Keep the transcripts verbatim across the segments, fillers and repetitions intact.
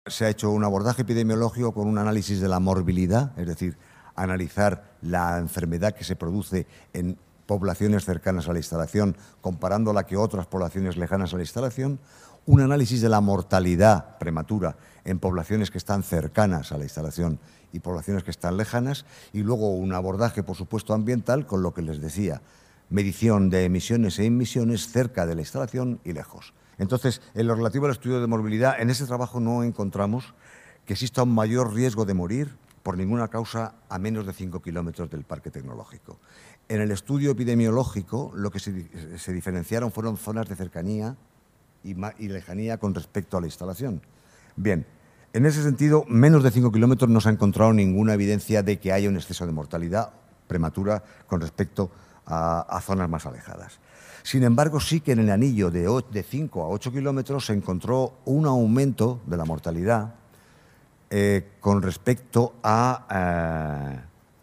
Se ha hecho un abordaje epidemiológico con un análisis de la morbilidad, es decir, analizar la enfermedad que se produce en poblaciones cercanas a la instalación, comparándola que otras poblaciones lejanas a la instalación, un análisis de la mortalidad prematura en poblaciones que están cercanas a la instalación y poblaciones que están lejanas, y luego un abordaje, por supuesto, ambiental, con lo que les decía, medición de emisiones e emisiones cerca de la instalación y lejos. Entonces, en lo relativo al estudio de morbilidad, en ese trabajo no encontramos que exista un mayor riesgo de morir por ninguna causa a menos de cinco kilómetros del parque tecnológico. En el estudio epidemiológico, lo que se, se diferenciaron fueron zonas de cercanía y, y lejanía con respecto a la instalación. Bien, en ese sentido, menos de cinco kilómetros no se ha encontrado ninguna evidencia de que haya un exceso de mortalidad prematura con respecto a, a zonas más alejadas. Sin embargo, sí que en el anillo de cinco a ocho kilómetros se encontró un aumento de la mortalidad eh, con respecto a eh,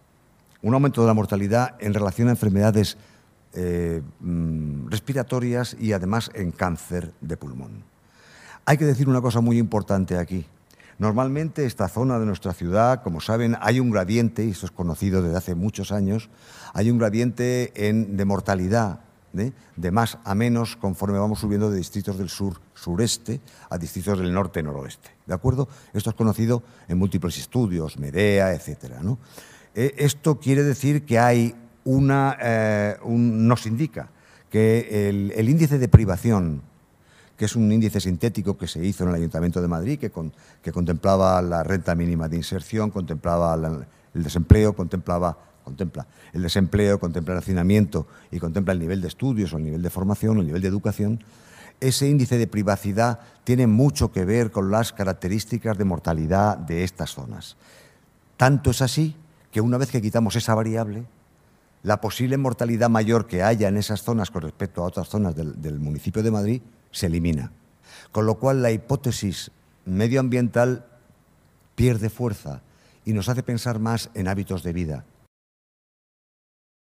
un aumento de la mortalidad en relación a enfermedades eh, respiratorias y además en cáncer de pulmón. Hay que decir una cosa muy importante aquí. Normalmente esta zona de nuestra ciudad, como saben, hay un gradiente, y esto es conocido desde hace muchos años, hay un gradiente en, de mortalidad, ¿eh? de más a menos conforme vamos subiendo de distritos del sur-sureste a distritos del norte-noroeste. ¿De acuerdo? Esto es conocido en múltiples estudios, Medea, etcétera, ¿no? Eh, esto quiere decir que hay una, eh, un, nos indica que el, el índice de privación, que es un índice sintético que se hizo en el Ayuntamiento de Madrid, que, con, que contemplaba la renta mínima de inserción, contemplaba la, el desempleo, contemplaba, contempla el desempleo, contempla el hacinamiento y contempla el nivel de estudios o el nivel de formación o el nivel de educación. Ese índice de privacidad tiene mucho que ver con las características de mortalidad de estas zonas. Tanto es así que una vez que quitamos esa variable, la posible mortalidad mayor que haya en esas zonas con respecto a otras zonas del, del municipio de Madrid se elimina. Con lo cual la hipótesis medioambiental pierde fuerza y nos hace pensar más en hábitos de vida,